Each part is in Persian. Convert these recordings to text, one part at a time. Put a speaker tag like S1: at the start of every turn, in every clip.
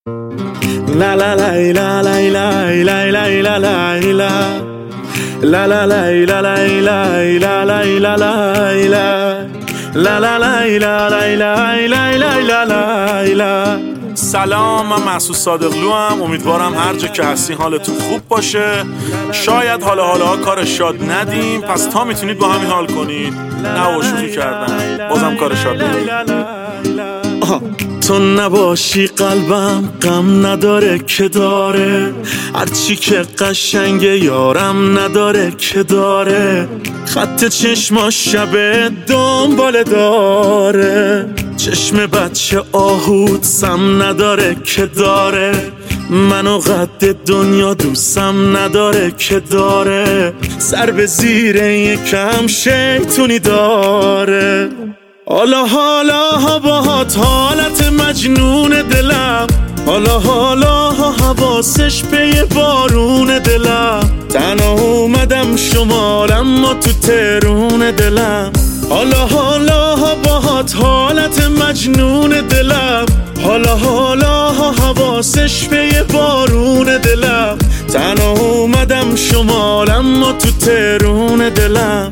S1: La la la la la la la la la la la La la la la la la la la la la La la la la la la la la la.
S2: سلام، من محسود صادقلو ام. امیدوارم هر جا که هستی حالتون خوب باشه. شاید حالا کار شاد ندیم، پس تا میتونید با همین حال کنید. نه شوخی کردم، بازم کار شاد ندیم.
S1: تو نباشی قلبم غم نداره که داره، هرچی که قشنگه یارم نداره که داره. خط چشما شب دنباله داره، چشم بچه آهود سم نداره که داره. منو قد دنیا دوستم نداره که داره، سر به زیر یکم شیطونی داره. حالا باهات حالت مجنون دلم، حالا حواسش پی بارون دلم. تنها اومدم شمالم ما تو ترون دلم. حالا باهات حالت مجنون دلم، حالا حواسش پی بارون دلم. تنها اومدم شمالم ما تو ترون دلم.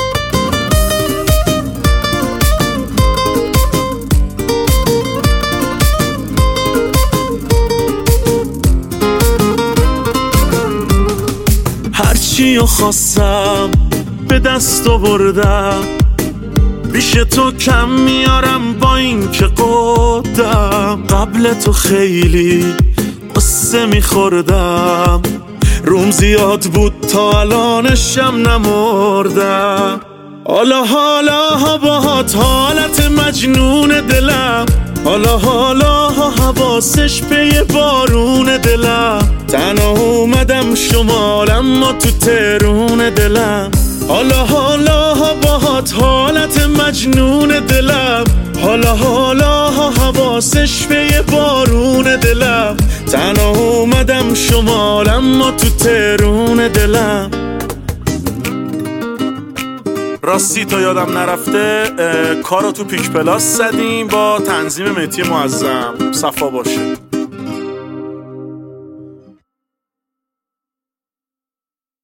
S1: هرچیو خواستم به دست آوردم، پیش تو کم میارم با این که قدم. قبل تو خیلی قصه میخوردم، روم زیاد بود تا الانشم نمردم. حالا باهات حالت مجنون دلم، حالا حواسش پی بارون دلم. تنها اومدم شمالم ما تو ترون دلم. حالا باهات حالت مجنون دلم، حالا حواسش پی بارون دلم. تنها اومدم شمالم ما تو ترون دلم.
S2: راستی تا یادم نرفته، کارو تو پیک پلاس زدیم با تنظیم مهدی معظم. صفا باشه.